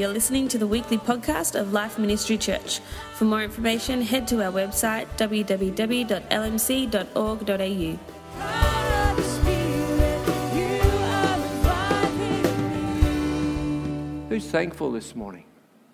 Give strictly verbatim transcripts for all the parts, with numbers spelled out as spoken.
you're listening to the weekly podcast of Life Ministry Church. For more information, head to our website w w w dot l m c dot org dot a u. Who's thankful this morning?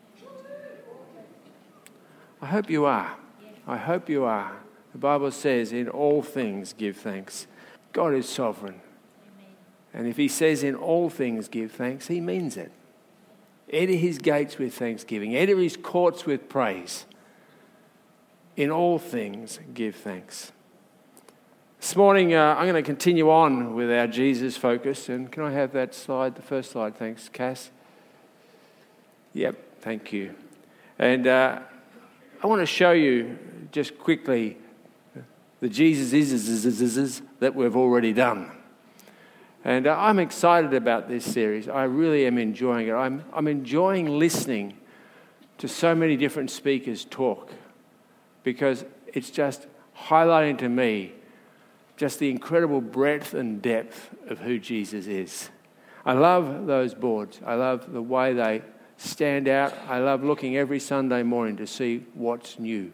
I hope you are. I hope you are. The Bible says, in all things give thanks. God is sovereign. And if he says in all things give thanks, he means it. Enter his gates with thanksgiving. Enter his courts with praise. In all things give thanks. This morning, uh, I'm going to continue on with our Jesus focus. And can I have that slide, the first slide? Thanks, Cass. Yep, thank you. And uh, I want to show you just quickly the Jesus is that we've already done. And uh, I'm excited about this series. I really am enjoying it. I'm, I'm enjoying listening to so many different speakers talk because it's just highlighting to me just the incredible breadth and depth of who Jesus is. I love those boards. I love the way they stand out. I love looking every Sunday morning to see what's new.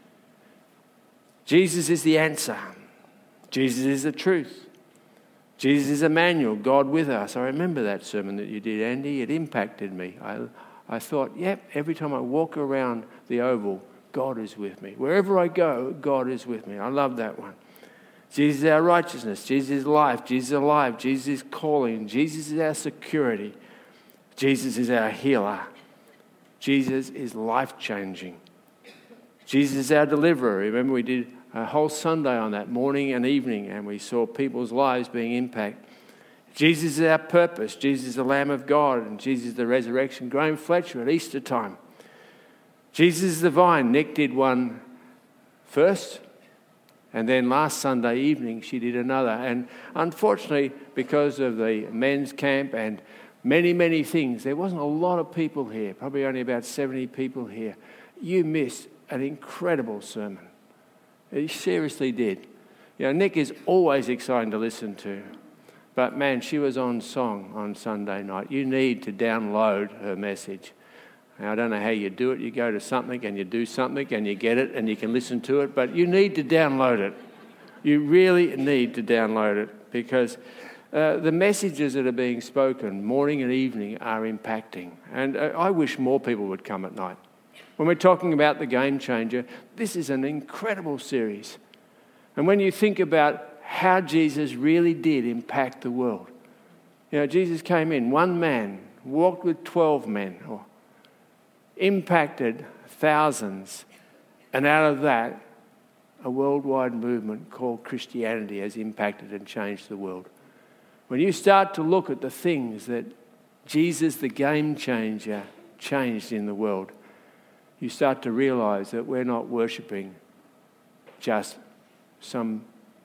Jesus is the answer. Jesus is the truth. Jesus is Emmanuel, God with us. I remember that sermon that you did, Andy. It impacted me. I, I thought, yep, every time I walk around the Oval, God is with me. Wherever I go, God is with me. I love that one. Jesus is our righteousness. Jesus is life. Jesus is alive. Jesus is calling. Jesus is our security. Jesus is our healer. Jesus is life-changing. Jesus is our deliverer. Remember we did a whole Sunday on that, morning and evening, and we saw people's lives being impacted. Jesus is our purpose. Jesus is the Lamb of God, and Jesus is the resurrection. Graham Fletcher at Easter time. Jesus is the vine. Nick did one first, and then last Sunday evening she did another. And unfortunately, because of the men's camp and many, many things, there wasn't a lot of people here, probably only about seventy people here. You missed an incredible sermon. He seriously did. You know, Nick is always exciting to listen to. But man, she was on song on Sunday night. You need to download her message. Now, I don't know how you do it. You go to something and you do something and you get it and you can listen to it. But you need to download it. You really need to download it because uh, the messages that are being spoken morning and evening are impacting. And uh, I wish more people would come at night. When we're talking about the game changer, this is an incredible series. And when you think about how Jesus really did impact the world. You know, Jesus came in, one man, walked with twelve men, or impacted thousands. And out of that, a worldwide movement called Christianity has impacted and changed the world. When you start to look at the things that Jesus, the game changer, changed in the world, you start to realize that we're not worshipping just some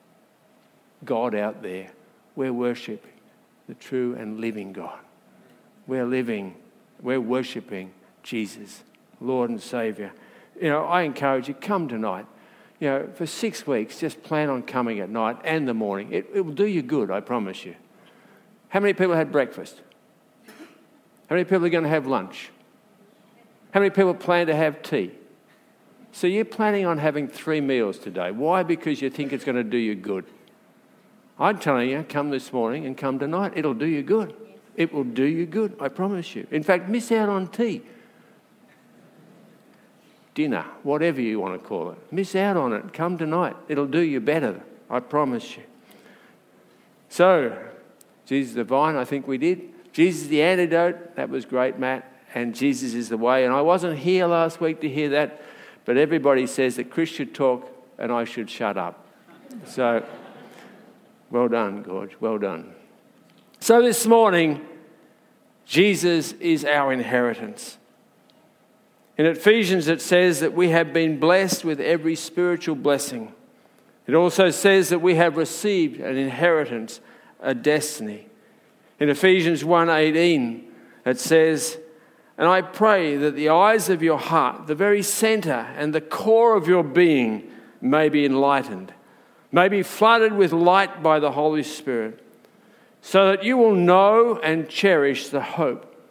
God out there. We're worshipping the true and living God. We're living, we're worshipping Jesus, Lord and Saviour. You know, I encourage you, come tonight. You know, for six weeks, just plan on coming at night and the morning. It, it will do you good, I promise you. How many people had breakfast? How many people are going to have lunch? How many people plan to have tea? So you're planning on having three meals today. Why? Because you think it's going to do you good. I'm telling you, come this morning and come tonight. It'll do you good. It will do you good, I promise you. In fact, miss out on tea. Dinner, whatever you want to call it. Miss out on it. Come tonight. It'll do you better, I promise you. So, Jesus the vine, I think we did. Jesus the antidote, that was great, Matt. And Jesus is the way. And I wasn't here last week to hear that, but everybody says that Chris should talk and I should shut up. So, well done, Gorge, well done. So this morning, Jesus is our inheritance. In Ephesians it says that we have been blessed with every spiritual blessing. It also says that we have received an inheritance, a destiny. In Ephesians one eighteen it says, "And I pray that the eyes of your heart, the very centre and the core of your being, may be enlightened, may be flooded with light by the Holy Spirit, so that you will know and cherish the hope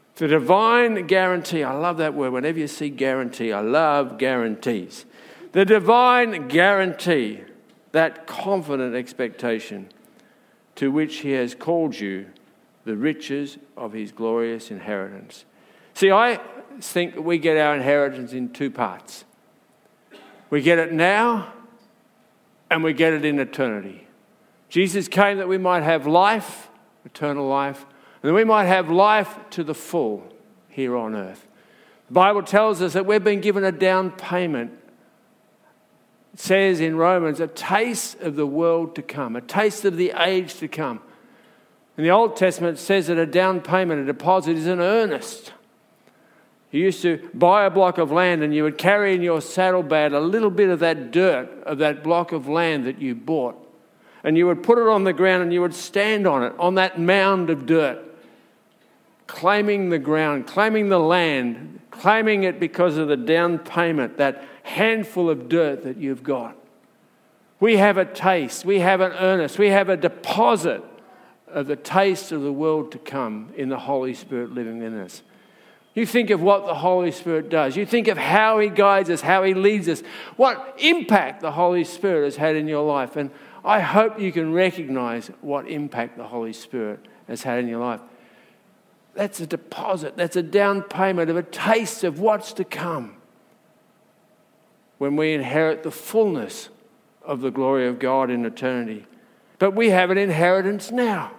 The divine guarantee. I love that word. Whenever you see guarantee, I love guarantees. The divine guarantee, that confident expectation to which he has called you, the riches of his glorious inheritance. See, I think that we get our inheritance in two parts. We get it now and we get it in eternity. Jesus came that we might have life, eternal life, and that we might have life to the full here on earth. The Bible tells us that we've been given a down payment. It says in Romans, a taste of the world to come, a taste of the age to come. In the Old Testament, it says that a down payment, a deposit, is an earnest. You used to buy a block of land and you would carry in your saddlebag a little bit of that dirt of that block of land that you bought. And you would put it on the ground and you would stand on it, on that mound of dirt, claiming the ground, claiming the land, claiming it because of the down payment, that handful of dirt that you've got. We have a taste, we have an earnest, we have a deposit of the taste of the world to come in the Holy Spirit living in us. You think of what the Holy Spirit does. You think of how he guides us, how he leads us, what impact the Holy Spirit has had in your life. And I hope you can recognize what impact the Holy Spirit has had in your life. That's a deposit. That's a down payment of a taste of what's to come when we inherit the fullness of the glory of God in eternity. But we have an inheritance now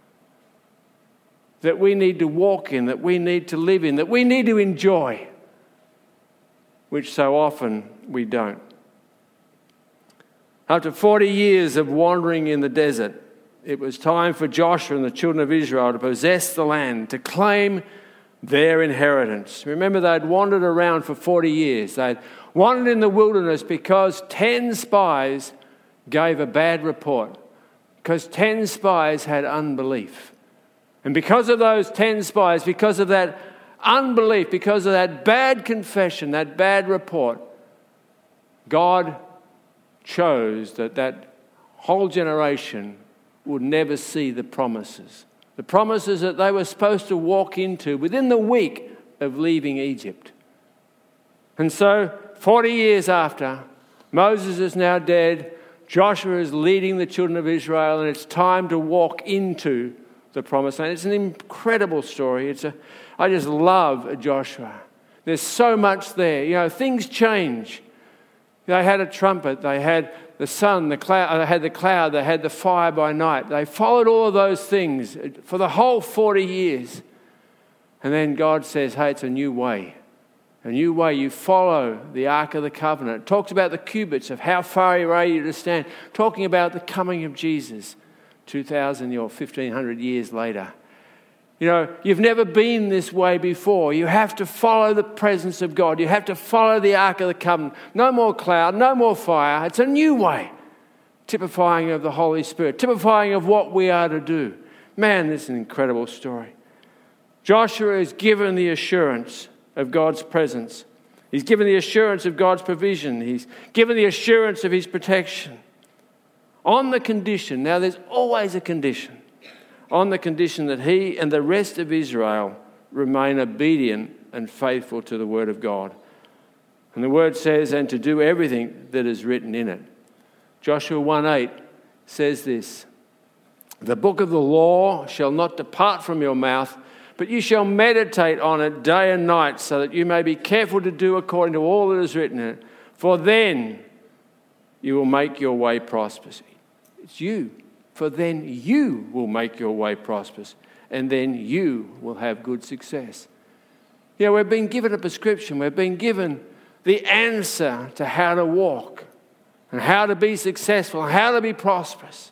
that we need to walk in, that we need to live in, that we need to enjoy, which so often we don't. After forty years of wandering in the desert, it was time for Joshua and the children of Israel to possess the land, to claim their inheritance. Remember, they'd wandered around for forty years. They'd wandered in the wilderness because ten spies gave a bad report, because ten spies had unbelief. And because of those ten spies, because of that unbelief, because of that bad confession, that bad report, God chose that that whole generation would never see the promises. The promises that they were supposed to walk into within the week of leaving Egypt. And so, forty years after, Moses is now dead, Joshua is leading the children of Israel, and it's time to walk into the promised land. It's an incredible story. It's a, I just love Joshua. There's so much there. You know, things change. They had a trumpet. They had the sun, the cloud. They had the cloud. They had the fire by night. They followed all of those things for the whole forty years. And then God says, hey, it's a new way. A new way. You follow the Ark of the Covenant. It talks about the cubits of how far you're able to stand. Talking about the coming of Jesus two thousand or fifteen hundred years later. You know, you've never been this way before. You have to follow the presence of God. You have to follow the Ark of the Covenant. No more cloud, no more fire. It's a new way. Typifying of the Holy Spirit. Typifying of what we are to do. Man, this is an incredible story. Joshua is given the assurance of God's presence. He's given the assurance of God's provision. He's given the assurance of his protection. On the condition, now there's always a condition, on the condition that he and the rest of Israel remain obedient and faithful to the word of God. And the word says, and to do everything that is written in it. Joshua one eight says this, the book of the law shall not depart from your mouth, but you shall meditate on it day and night, so that you may be careful to do according to all that is written in it. For then you will make your way prosperous. It's you. For then you will make your way prosperous, and then you will have good success. You know, we've been given a prescription. We've been given the answer to how to walk and how to be successful and how to be prosperous.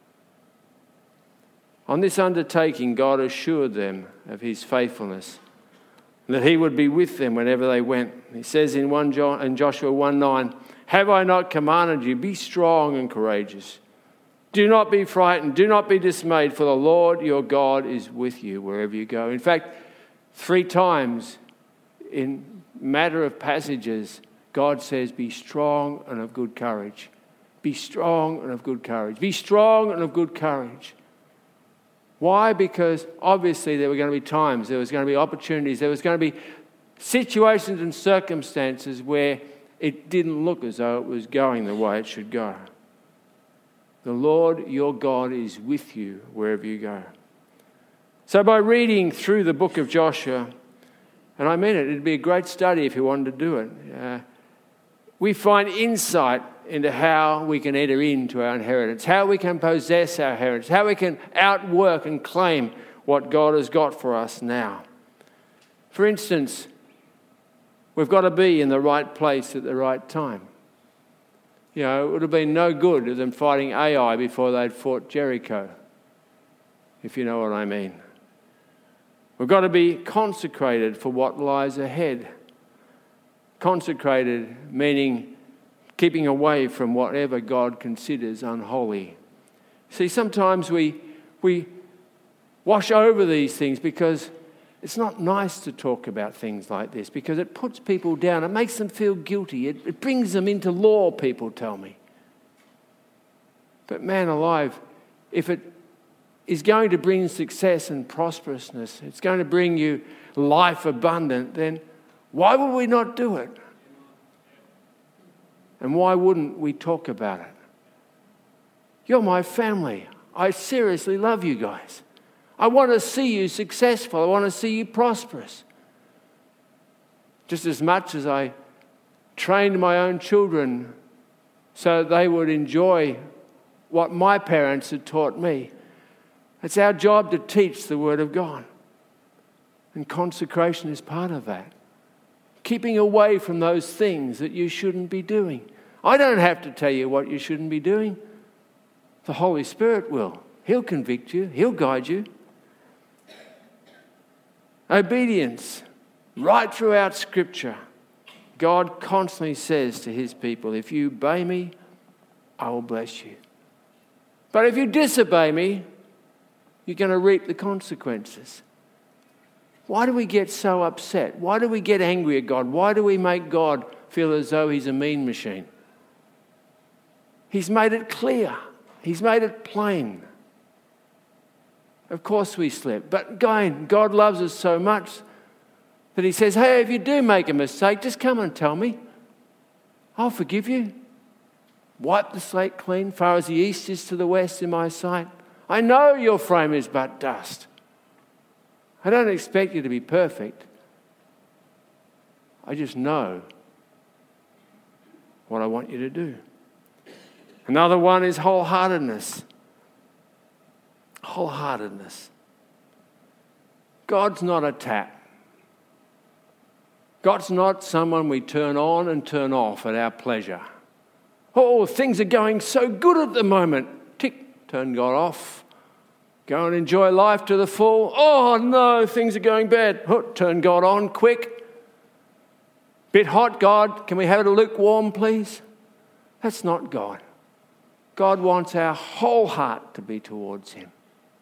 On this undertaking, God assured them of his faithfulness, that he would be with them whenever they went. He says in, one John, in Joshua one nine, have I not commanded you, be strong and courageous. Do not be frightened, do not be dismayed, for the Lord your God is with you wherever you go. In fact, three times in matter of passages, God says, be strong and of good courage. Be strong and of good courage. Be strong and of good courage. Why? Because obviously there were going to be times, there was going to be opportunities, there was going to be situations and circumstances where it didn't look as though it was going the way it should go. The Lord your God is with you wherever you go. So by reading through the book of Joshua, and I mean it, it'd be a great study if you wanted to do it, uh, we find insight into how we can enter into our inheritance, how we can possess our inheritance, how we can outwork and claim what God has got for us now. For instance, we've got to be in the right place at the right time. You know, it would have been no good of them fighting Ai before they'd fought Jericho, if you know what I mean. We've got to be consecrated for what lies ahead. Consecrated meaning keeping away from whatever God considers unholy. See, sometimes we we wash over these things because it's not nice to talk about things like this, because it puts people down. It makes them feel guilty. It, it brings them into law, people tell me. But man alive, if it is going to bring success and prosperousness, it's going to bring you life abundant, then why would we not do it? And why wouldn't we talk about it? You're my family. I seriously love you guys. I want to see you successful. I want to see you prosperous. Just as much as I trained my own children so they would enjoy what my parents had taught me. It's our job to teach the Word of God. And consecration is part of that. Keeping away from those things that you shouldn't be doing. I don't have to tell you what you shouldn't be doing. The Holy Spirit will. He'll convict you. He'll guide you. Obedience. Right throughout Scripture, God constantly says to his people, if you obey me, I will bless you. But if you disobey me, you're going to reap the consequences. Why do we get so upset? Why do we get angry at God? Why do we make God feel as though he's a mean machine? He's made it clear. He's made it plain. Of course we slip. But again, God loves us so much that he says, hey, if you do make a mistake, just come and tell me. I'll forgive you. Wipe the slate clean, far as the east is to the west in my sight. I know your frame is but dust. I don't expect you to be perfect. I just know what I want you to do. Another one is wholeheartedness. Wholeheartedness. God's not a tap. God's not someone we turn on and turn off at our pleasure. Oh, things are going so good at the moment. Tick, turn God off. Go and enjoy life to the full. Oh no, things are going bad. Oh, turn God on quick. Bit hot, God. Can we have it lukewarm, please? That's not God. God wants our whole heart to be towards him.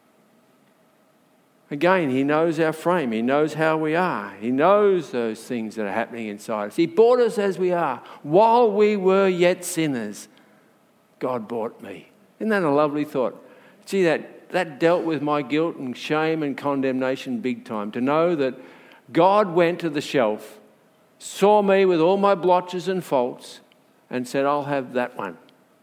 Again, he knows our frame. He knows how we are. He knows those things that are happening inside us. He bought us as we are. While we were yet sinners, God bought me. Isn't that a lovely thought? See, that, that dealt with my guilt and shame and condemnation big time. To know that God went to the shelf, saw me with all my blotches and faults, and said, I'll have that one.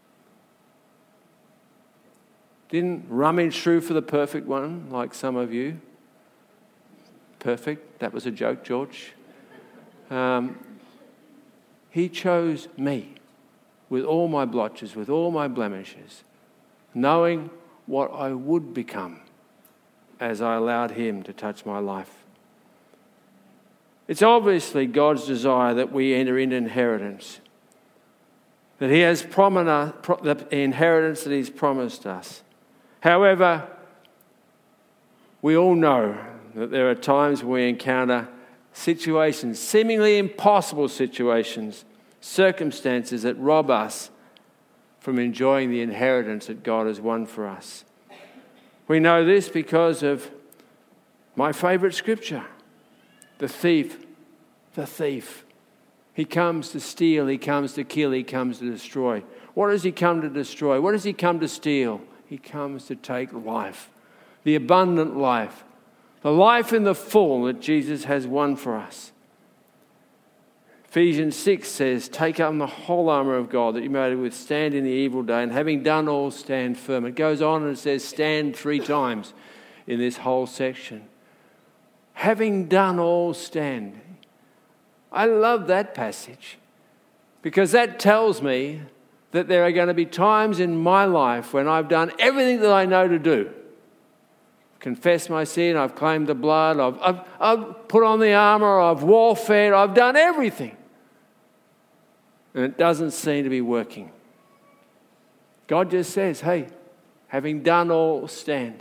Didn't rummage through for the perfect one, like some of you. Perfect. That was a joke, George. Um, he chose me with all my blotches, with all my blemishes, knowing what I would become as I allowed him to touch my life. It's obviously God's desire that we enter into inheritance, that he has promised the inheritance that he's promised us. However, we all know that there are times when we encounter situations, seemingly impossible situations, circumstances that rob us from enjoying the inheritance that God has won for us. We know this because of my favourite scripture, the thief, the thief. He comes to steal, he comes to kill, he comes to destroy. What does he come to destroy? What does he come to steal? He comes to take life, the abundant life, the life in the full that Jesus has won for us. Ephesians six says, take up the whole armour of God that you may withstand in the evil day, and having done all, stand firm. It goes on and it says stand three times in this whole section. Having done all, stand. I love that passage because that tells me that there are going to be times in my life when I've done everything that I know to do. Confessed my sin, I've claimed the blood, I've, I've, I've put on the armour, I've warfared, I've done everything. And it doesn't seem to be working. God just says, hey, having done all, stand.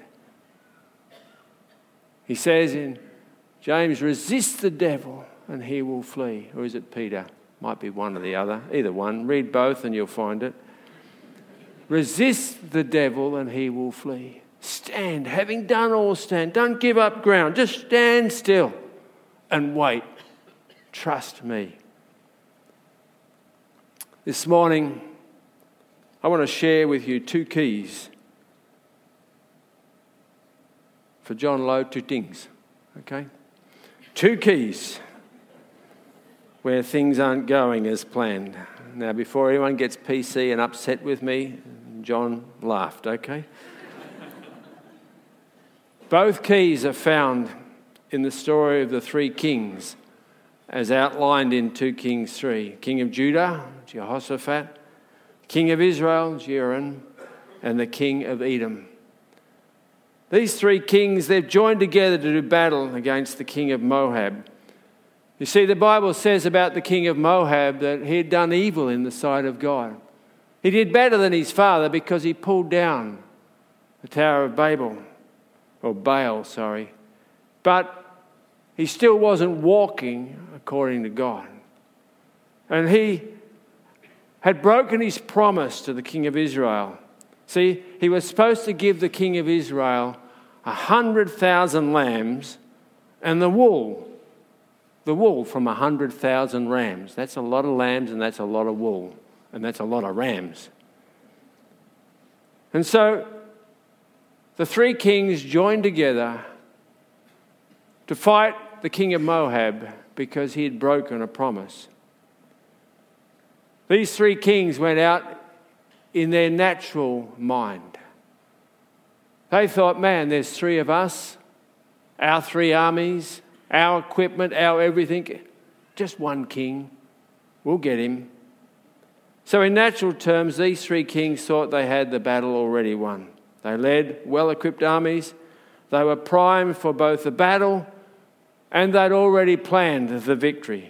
He says in James, resist the devil and he will flee. Or is it Peter? Might be one or the other. Either one. Read both and you'll find it. Resist the devil and he will flee. Stand. Having done all, stand. Don't give up ground. Just stand still and wait. Trust me. This morning, I want to share with you two keys for John Lowe, two things, okay? Two keys where things aren't going as planned. Now, before anyone gets P C and upset with me, John laughed, okay? Both keys are found in the story of the three kings as outlined in Second Kings three. King of Judah, Jehoshaphat, King of Israel, Jehoram, and the king of Edom. These three kings, they've joined together to do battle against the king of Moab. You see, the Bible says about the king of Moab that he had done evil in the sight of God. He did better than his father because he pulled down the Tower of Babel, or Baal, sorry. But he still wasn't walking according to God. And he had broken his promise to the king of Israel. See, he was supposed to give the king of Israel a hundred thousand lambs and the wool. The wool from a hundred thousand rams. That's a lot of lambs and that's a lot of wool. And that's a lot of rams. And so the three kings joined together to fight the king of Moab because he had broken a promise. These three kings went out in their natural mind. They thought, man, there's three of us, our three armies, our equipment, our everything. Just one king. We'll get him. So in natural terms, these three kings thought they had the battle already won. They led well-equipped armies. They were primed for both the battle and they'd already planned the victory.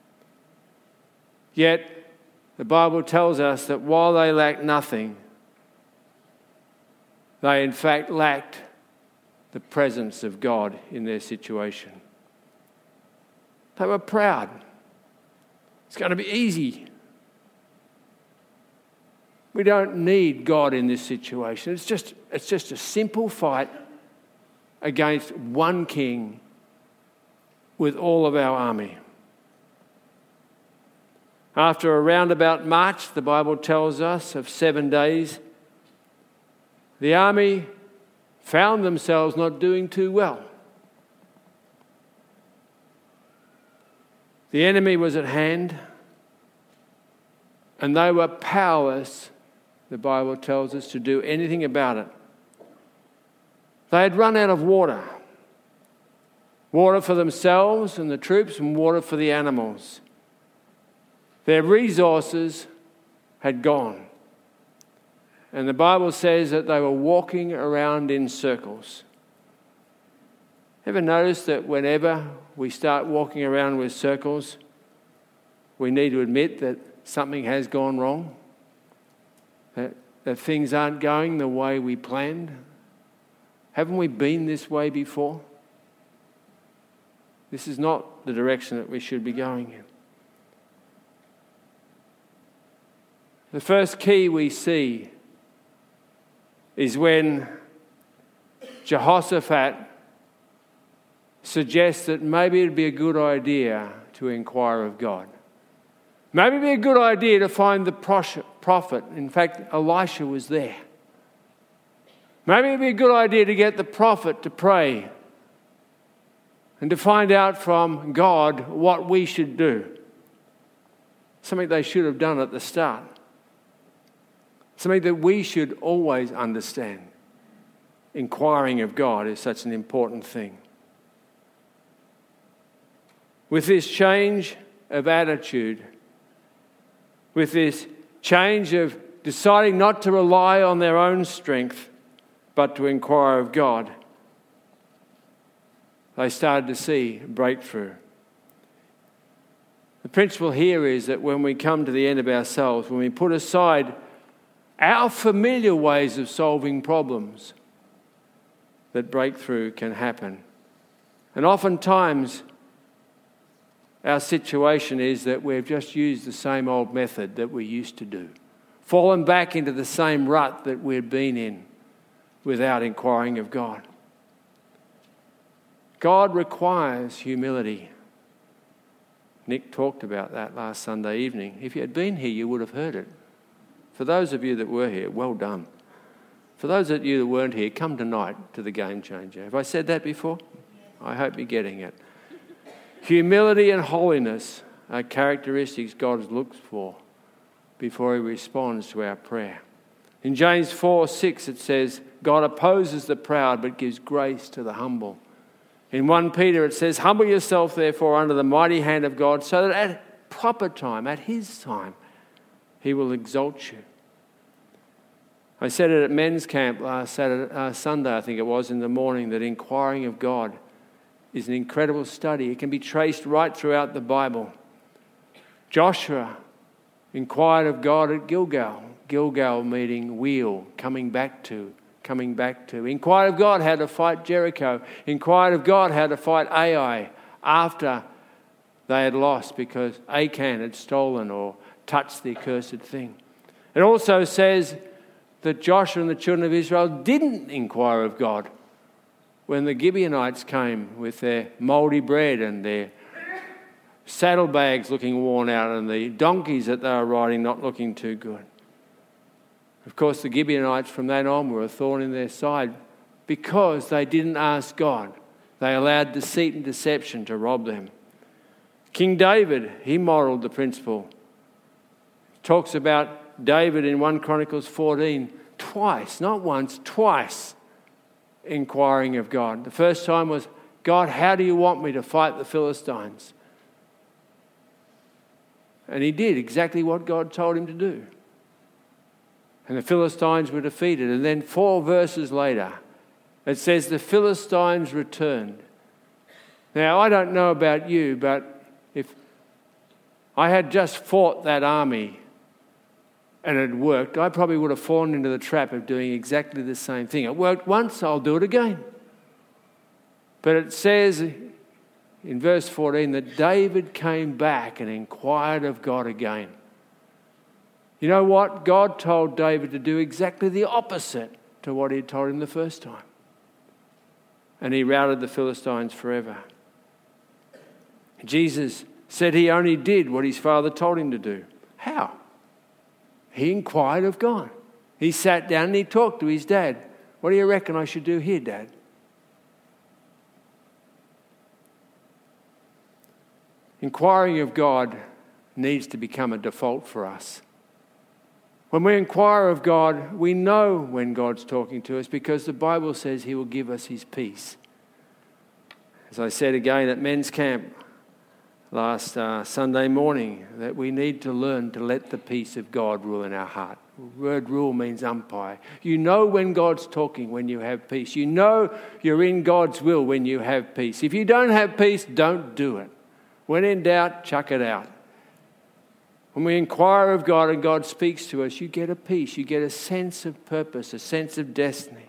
Yet, the Bible tells us that while they lacked nothing, they in fact lacked the presence of God in their situation. They were proud. It's going to be easy. We don't need God in this situation. It's just, it's just a simple fight against one king with all of our army. After a roundabout march, the Bible tells us, of seven days, the army found themselves not doing too well. The enemy was at hand, and they were powerless, the Bible tells us, to do anything about it. They had run out of water. Water for themselves and the troops, and water for the animals. Their resources had gone. And the Bible says that they were walking around in circles. Ever notice that whenever we start walking around with circles, we need to admit that something has gone wrong? That, that things aren't going the way we planned? Haven't we been this way before? This is not the direction that we should be going in. The first key we see is when Jehoshaphat suggests that maybe it'd be a good idea to inquire of God. Maybe it'd be a good idea to find the prophet. In fact, Elisha was there. Maybe it'd be a good idea to get the prophet to pray and to find out from God what we should do. Something they should have done at the start. Something that we should always understand. Inquiring of God is such an important thing. With this change of attitude, with this change of deciding not to rely on their own strength, but to inquire of God, they started to see breakthrough. The principle here is that when we come to the end of ourselves, when we put aside our familiar ways of solving problems, that breakthrough can happen. And oftentimes, our situation is that we've just used the same old method that we used to do, fallen back into the same rut that we've been in without inquiring of God. God requires humility. Nick talked about that last Sunday evening. If you had been here, you would have heard it. For those of you that were here, well done. For those of you that weren't here, come tonight to the Game Changer. Have I said that before? I hope you're getting it. Humility and holiness are characteristics God looks for before he responds to our prayer. In James four six it says, God opposes the proud but gives grace to the humble. In First Peter it says, humble yourself therefore under the mighty hand of God so that at proper time, at his time, he will exalt you. I said it at men's camp last Saturday, uh, Sunday, I think it was, in the morning, that inquiring of God is an incredible study. It can be traced right throughout the Bible. Joshua inquired of God at Gilgal. Gilgal meaning wheel, coming back to, coming back to. Inquired of God how to fight Jericho. Inquired of God how to fight Ai after they had lost because Achan had stolen or touched the accursed thing. It also says that Joshua and the children of Israel didn't inquire of God when the Gibeonites came with their mouldy bread and their saddlebags looking worn out and the donkeys that they were riding not looking too good. Of course, the Gibeonites from then on were a thorn in their side because they didn't ask God. They allowed deceit and deception to rob them. King David, he modelled the principle. He talks about David in First Chronicles fourteen, twice, not once, twice, inquiring of God. The first time was, God, how do you want me to fight the Philistines? And he did exactly what God told him to do. And the Philistines were defeated. And then four verses later, it says the Philistines returned. Now, I don't know about you, but if I had just fought that army and it worked, I probably would have fallen into the trap of doing exactly the same thing. It worked once, I'll do it again. But it says in verse fourteen that David came back and inquired of God again. You know what? God told David to do exactly the opposite to what he had told him the first time. And he routed the Philistines forever. Jesus said he only did what his father told him to do. How? He inquired of God. He sat down and he talked to his dad. What do you reckon I should do here, Dad? Inquiring of God needs to become a default for us. When we inquire of God, we know when God's talking to us because the Bible says he will give us his peace. As I said again at men's camp last uh, Sunday morning, that we need to learn to let the peace of God rule in our heart. The word rule means umpire. You know when God's talking when you have peace. You know you're in God's will when you have peace. If you don't have peace, don't do it. When in doubt, chuck it out. When we inquire of God and God speaks to us, you get a peace, you get a sense of purpose, a sense of destiny.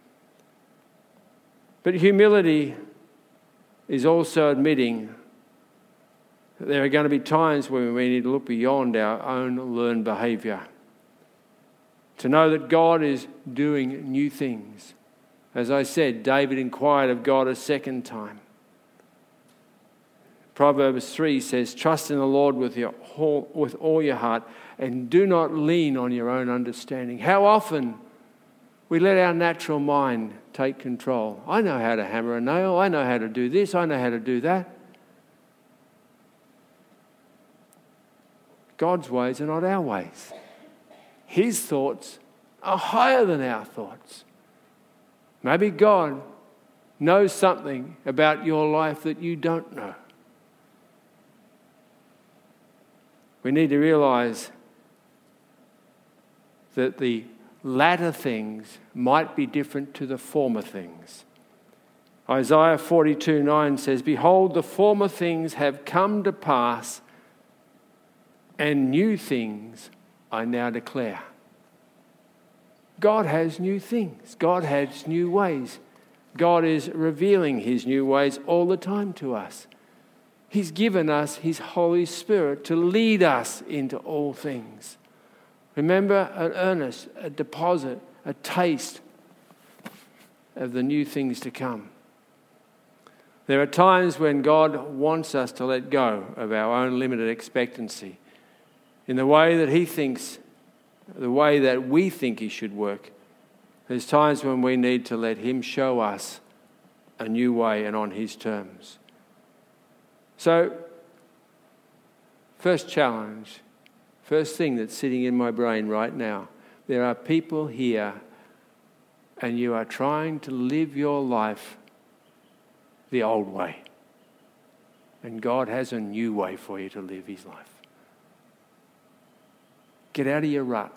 But humility is also admitting that there are going to be times when we need to look beyond our own learned behaviour. To know that God is doing new things. As I said, David inquired of God a second time. Proverbs three says, trust in the Lord with your whole, with all your heart and do not lean on your own understanding. How often we let our natural mind take control. I know how to hammer a nail. I know how to do this. I know how to do that. God's ways are not our ways. His thoughts are higher than our thoughts. Maybe God knows something about your life that you don't know. We need to realise that the latter things might be different to the former things. Isaiah forty-two nine says, "Behold, the former things have come to pass, and new things I now declare." God has new things. God has new ways. God is revealing his new ways all the time to us. He's given us his Holy Spirit to lead us into all things. Remember, an earnest, a deposit, a taste of the new things to come. There are times when God wants us to let go of our own limited expectancy in the way that he thinks, the way that we think he should work. There's times when we need to let him show us a new way and on his terms. So, first challenge, first thing that's sitting in my brain right now, there are people here and you are trying to live your life the old way. And God has a new way for you to live his life. Get out of your rut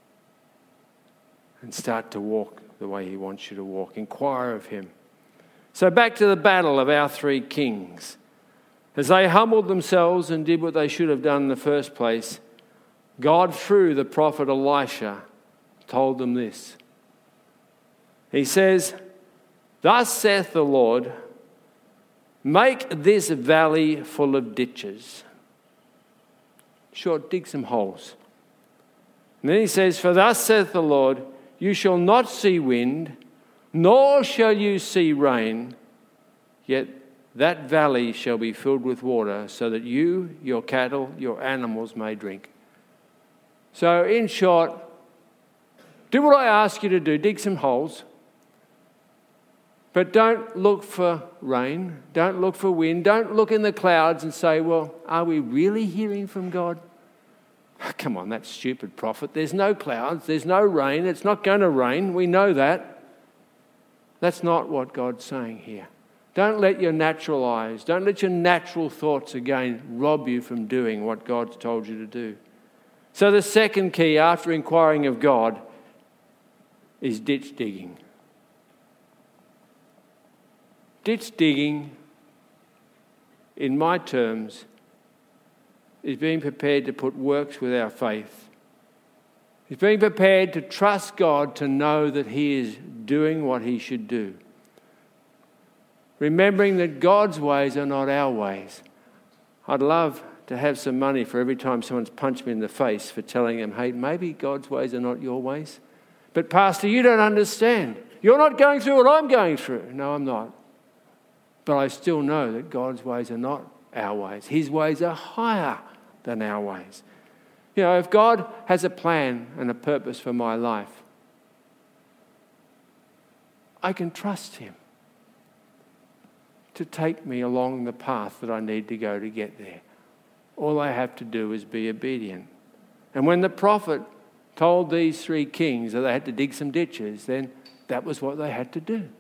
and start to walk the way he wants you to walk. Inquire of him. So back to the battle of our three kings. As they humbled themselves and did what they should have done in the first place, God, through the prophet Elisha, told them this. He says, "Thus saith the Lord, make this valley full of ditches." Sure, dig some holes. And then he says, "For thus saith the Lord, you shall not see wind, nor shall you see rain, yet that valley shall be filled with water, so that you, your cattle, your animals may drink." So in short, do what I ask you to do, dig some holes. But don't look for rain, don't look for wind, don't look in the clouds and say, well, are we really hearing from God? Come on, that stupid prophet. There's no clouds, there's no rain, it's not going to rain, we know that. That's not what God's saying here. Don't let your natural eyes, don't let your natural thoughts again rob you from doing what God's told you to do. So the second key after inquiring of God is ditch digging. Ditch digging, in my terms, is being prepared to put works with our faith. It's being prepared to trust God to know that he is doing what he should do. Remembering that God's ways are not our ways. I'd love to have some money for every time someone's punched me in the face for telling them, hey, maybe God's ways are not your ways. But Pastor, you don't understand. You're not going through what I'm going through. No, I'm not. But I still know that God's ways are not our ways. His ways are higher than our ways. You know, if God has a plan and a purpose for my life, I can trust him to take me along the path that I need to go to get there. All I have to do is be obedient. And when the prophet told these three kings that they had to dig some ditches, then that was what they had to do.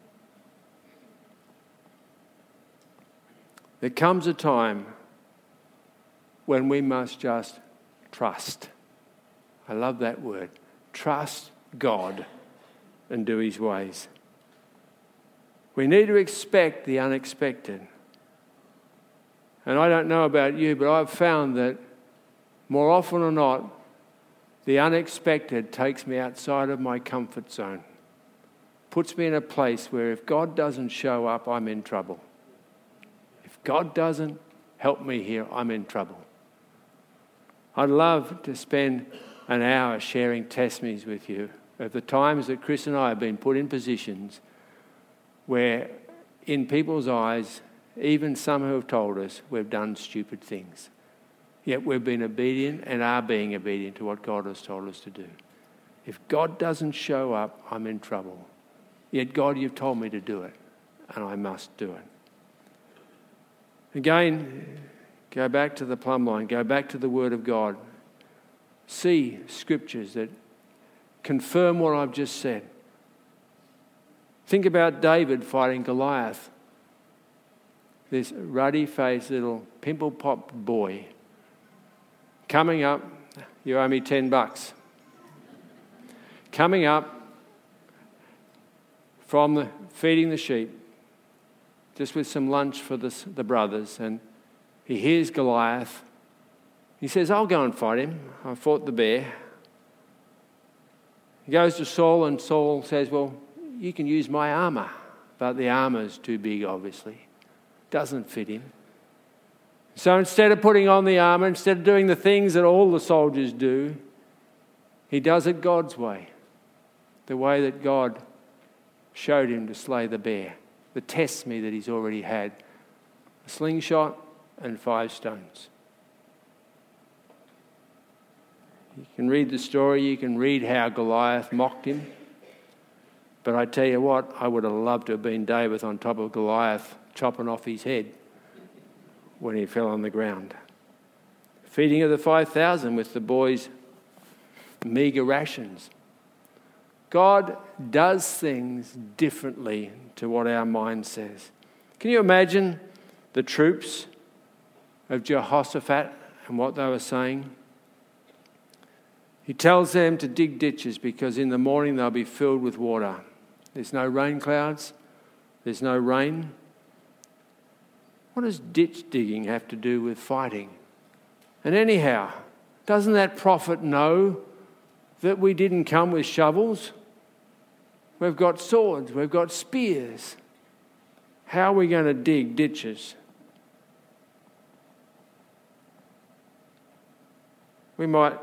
There comes a time when we must just trust. I love that word. Trust God and do his ways. We need to expect the unexpected. And I don't know about you, but I've found that more often than not, the unexpected takes me outside of my comfort zone. Puts me in a place where if God doesn't show up, I'm in trouble. If God doesn't help me here, I'm in trouble. I'd love to spend an hour sharing testimonies with you of the times that Chris and I have been put in positions where in people's eyes, even some who have told us we've done stupid things. Yet we've been obedient and are being obedient to what God has told us to do. If God doesn't show up, I'm in trouble. Yet, God, you've told me to do it, and I must do it. Again, go back to the plumb line. Go back to the Word of God. See scriptures that confirm what I've just said. Think about David fighting Goliath. This ruddy-faced little pimple-popped boy coming up. You owe me ten bucks. Coming up from the, feeding the sheep, just with some lunch for the, the brothers, and he hears Goliath. He says, I'll go and fight him. I fought the bear. He goes to Saul, and Saul says, well, you can use my armour. But the armour's too big, obviously. Doesn't fit him. So instead of putting on the armour, instead of doing the things that all the soldiers do, he does it God's way. The way that God showed him to slay the bear. The test me that he's already had. A slingshot and five stones. You can read the story, you can read how Goliath mocked him. But I tell you what, I would have loved to have been David on top of Goliath, chopping off his head when he fell on the ground. Feeding of the five thousand with the boys' meagre rations. God does things differently to what our mind says. Can you imagine the troops of Jehoshaphat and what they were saying? He tells them to dig ditches because in the morning they'll be filled with water. There's no rain clouds. There's no rain. What does ditch digging have to do with fighting? And anyhow, doesn't that prophet know that we didn't come with shovels? We've got swords. We've got spears. How are we going to dig ditches? We might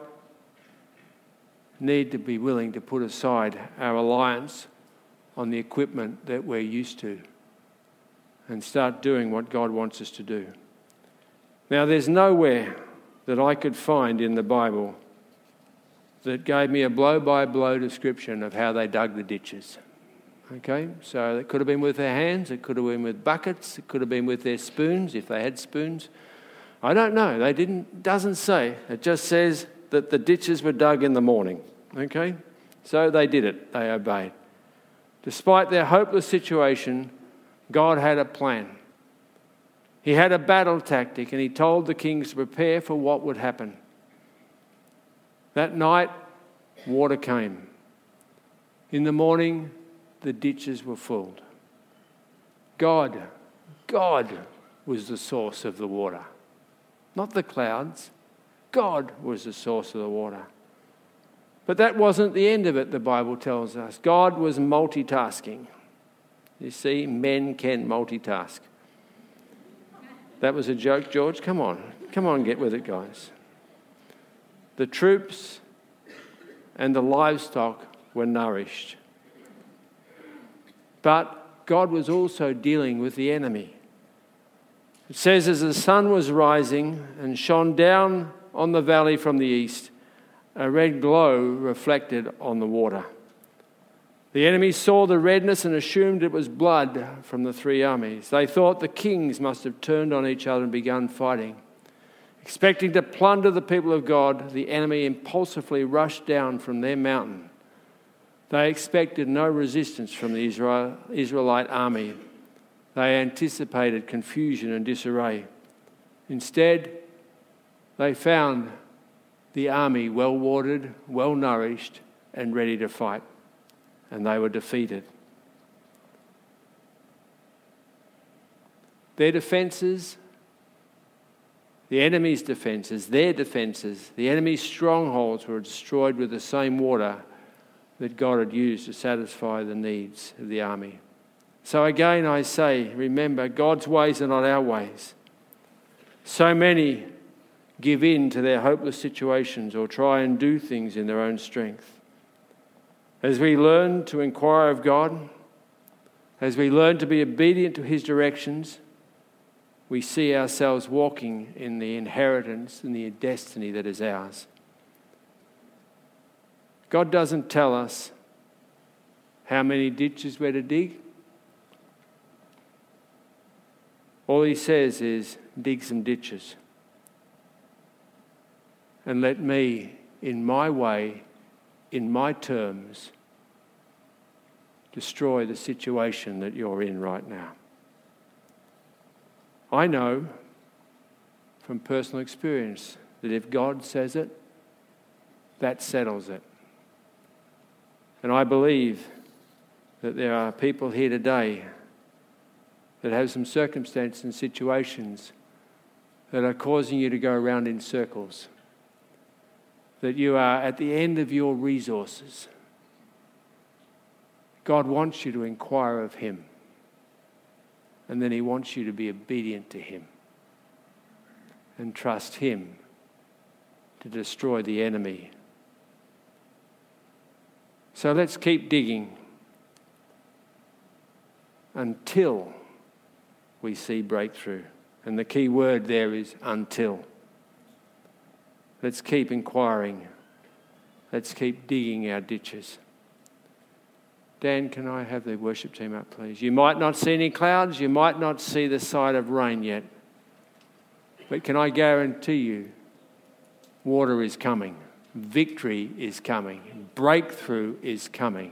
need to be willing to put aside our reliance on the equipment that we're used to and start doing what God wants us to do. Now, there's nowhere that I could find in the Bible that gave me a blow-by-blow description of how they dug the ditches. Okay, so it could have been with their hands, it could have been with buckets, it could have been with their spoons, if they had spoons. I don't know. They didn't. Doesn't say. It just says that the ditches were dug in the morning. Okay, so they did it. They obeyed. Despite their hopeless situation, God had a plan. He had a battle tactic, and he told the kings to prepare for what would happen. That night, water came. In the morning, the ditches were filled. God, God was the source of the water. Not the clouds. God was the source of the water. But that wasn't the end of it, the Bible tells us. God was multitasking. You see, men can multitask. That was a joke, George? Come on. Come on, get with it, guys. The troops and the livestock were nourished. But God was also dealing with the enemy. It says, as the sun was rising and shone down on the valley from the east, a red glow reflected on the water. The enemy saw the redness and assumed it was blood from the three armies. They thought the kings must have turned on each other and begun fighting. Expecting to plunder the people of God, the enemy impulsively rushed down from their mountain. They expected no resistance from the Israel, Israelite army. They anticipated confusion and disarray. Instead, they found the army well-watered, well-nourished, and ready to fight. And they were defeated. Their defences, the enemy's defences, their defences, the enemy's strongholds were destroyed with the same water that God had used to satisfy the needs of the army. So again I say, remember, God's ways are not our ways. So many give in to their hopeless situations or try and do things in their own strength. As we learn to inquire of God, as we learn to be obedient to his directions, we see ourselves walking in the inheritance and the destiny that is ours. God doesn't tell us how many ditches we're to dig. All he says is, dig some ditches. And let me, in my way, in my terms, destroy the situation that you're in right now. I know from personal experience that if God says it, that settles it. And I believe that there are people here today that have some circumstances and situations that are causing you to go around in circles, that you are at the end of your resources. God wants you to inquire of him, and then he wants you to be obedient to him and trust him to destroy the enemy. So let's keep digging until we see breakthrough. And the key word there is until. Let's keep inquiring. Let's keep digging our ditches. Dan, can I have the worship team up, please? You might not see any clouds. You might not see the sight of rain yet. But can I guarantee you, water is coming. Victory is coming. Breakthrough is coming.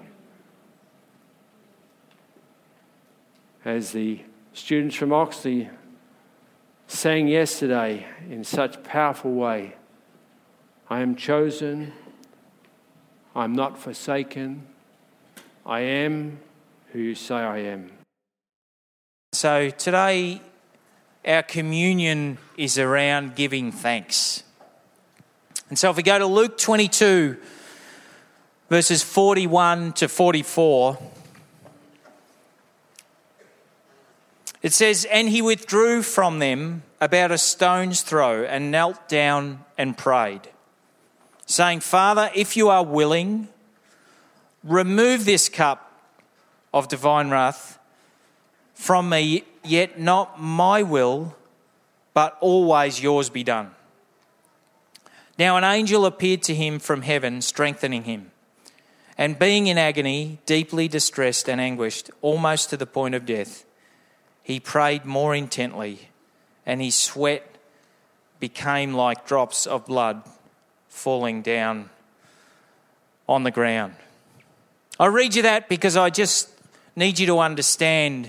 As the students from Oxley sang yesterday in such a powerful way, I am chosen, I'm not forsaken, I am who you say I am. So today our communion is around giving thanks. And so if we go to Luke twenty-two, verses forty-one to forty-four, it says, "And he withdrew from them about a stone's throw and knelt down and prayed, saying, Father, if you are willing, remove this cup of divine wrath from me, yet not my will, but always yours be done. Now an angel appeared to him from heaven, strengthening him. And being in agony, deeply distressed and anguished, almost to the point of death, he prayed more intently, and his sweat became like drops of blood falling down on the ground." I read you that because I just need you to understand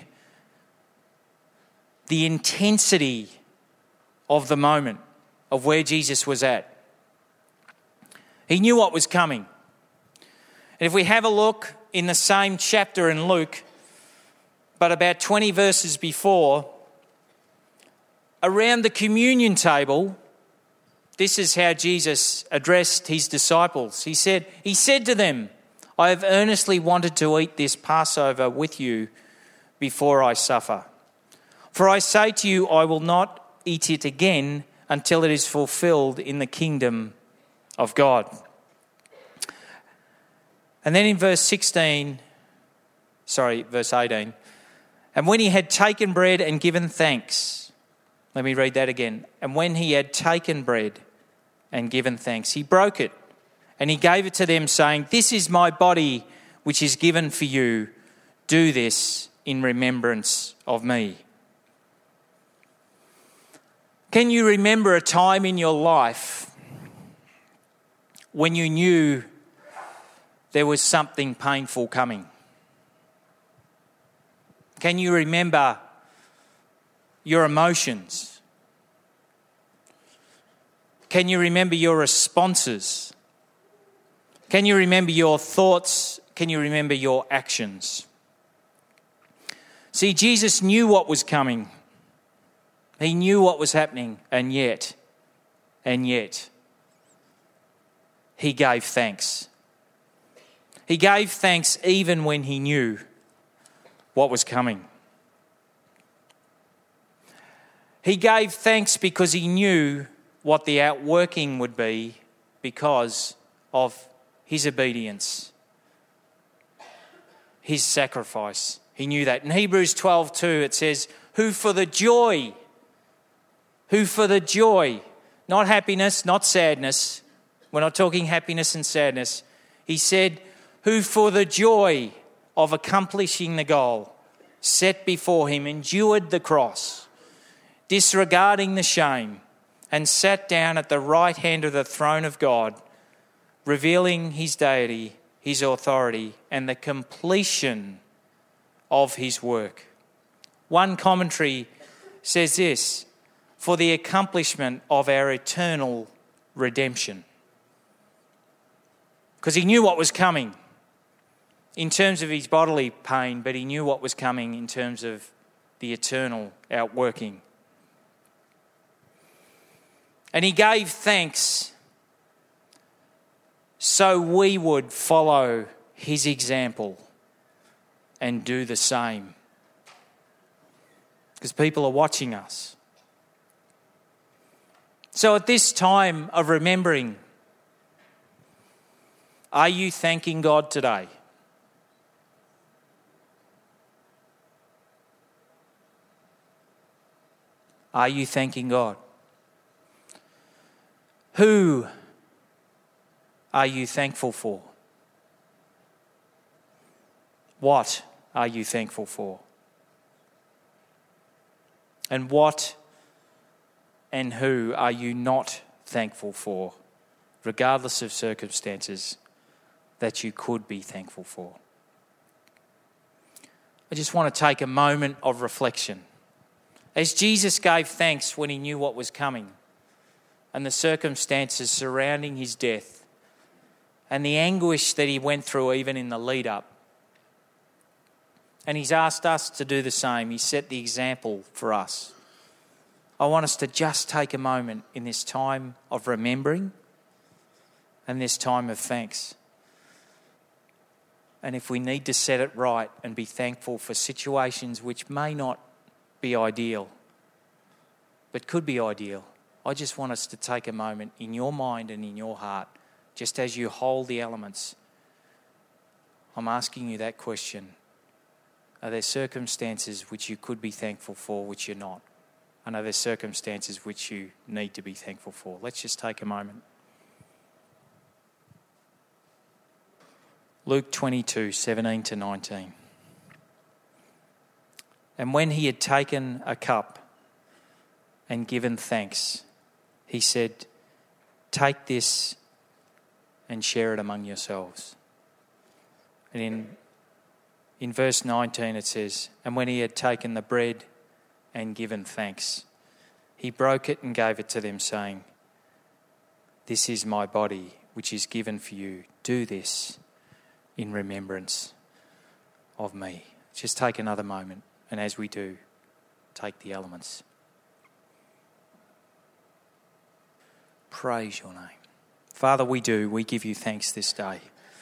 the intensity of the moment of where Jesus was at. He knew what was coming. And if we have a look in the same chapter in Luke, but about twenty verses before, around the communion table, this is how Jesus addressed his disciples. He said, he said to them, I have earnestly wanted to eat this Passover with you before I suffer. For I say to you, I will not eat it again until it is fulfilled in the kingdom of God. And then in verse sixteen, sorry, verse eighteen, and when he had taken bread and given thanks, let me read that again. And when he had taken bread and given thanks, he broke it and he gave it to them, saying, This is my body which is given for you. Do this in remembrance of me. Can you remember a time in your life when you knew there was something painful coming? Can you remember your emotions? Can you remember your responses? Can you remember your thoughts? Can you remember your actions? See, Jesus knew what was coming. He knew what was happening, and yet, and yet, he gave thanks. He gave thanks even when he knew what was coming. He gave thanks because he knew what the outworking would be because of his obedience, his sacrifice. He knew that. In Hebrews twelve two, it says, who for the joy, who for the joy, not happiness, not sadness. We're not talking happiness and sadness. He said, who for the joy of accomplishing the goal set before him endured the cross, disregarding the shame, and sat down at the right hand of the throne of God, revealing his deity, his authority, and the completion of his work. One commentary says this, for the accomplishment of our eternal redemption. Because he knew what was coming in terms of his bodily pain, but he knew what was coming in terms of the eternal outworking. And he gave thanks so we would follow his example and do the same. Because people are watching us. So at this time of remembering, are you thanking God today? Are you thanking God? Who are you thankful for? What are you thankful for? And what and who are you not thankful for, regardless of circumstances, that you could be thankful for? I just want to take a moment of reflection. As Jesus gave thanks when he knew what was coming, and the circumstances surrounding his death, and the anguish that he went through even in the lead up. And he's asked us to do the same. He set the example for us. I want us to just take a moment in this time of remembering and this time of thanks. And if we need to set it right and be thankful for situations which may not be ideal, but could be ideal, I just want us to take a moment in your mind and in your heart, just as you hold the elements. I'm asking you that question. Are there circumstances which you could be thankful for, which you're not? And are there circumstances which you need to be thankful for? Let's just take a moment. Luke twenty-two, seventeen to nineteen. And when he had taken a cup and given thanks, he said, take this and share it among yourselves. And in, in verse nineteen it says, and when he had taken the bread and given thanks, he broke it and gave it to them, saying, this is my body, which is given for you. Do this in remembrance of me. Just take another moment, and as we do, take the elements. Praise your name. Father, we do. We give you thanks this day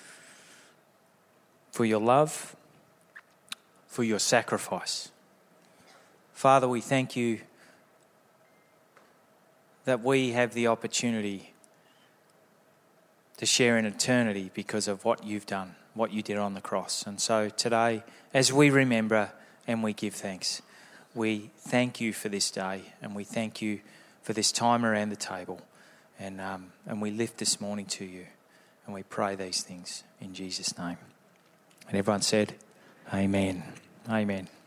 for your love, for your sacrifice. Father, we thank you that we have the opportunity to share in eternity because of what you've done, what you did on the cross. And so today, as we remember and we give thanks, we thank you for this day, and we thank you for this time around the table. And um, and we lift this morning to you, and we pray these things in Jesus' name. And everyone said, amen. Amen.